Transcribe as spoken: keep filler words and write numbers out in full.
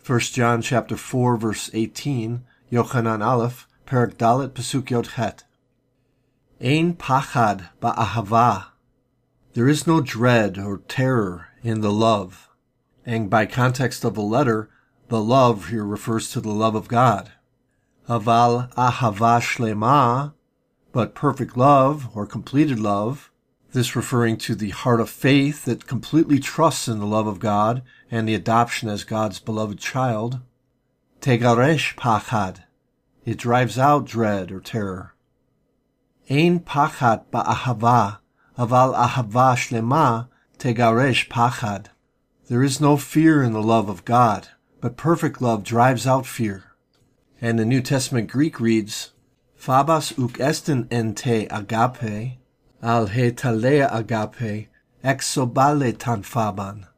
First John chapter four, verse eighteen, Yochanan Aleph, Perek Dalet, Pasuk Yod Het. Ein pachad ba'ahava. There is no dread or terror in the love. And by context of the letter, the love here refers to the love of God. Aval ahava shlema, but perfect love or completed love, this referring to the heart of faith that completely trusts in the love of God and the adoption as God's beloved child. Tegaresh pachad. It drives out dread or terror. Ein pachad ba'ahava, aval ahava shlema tegaresh pachad. There is no fear in the love of God, but perfect love drives out fear. And the New Testament Greek reads, Phabas uk esten en te agape, al he talea agape, exobale tan phaban.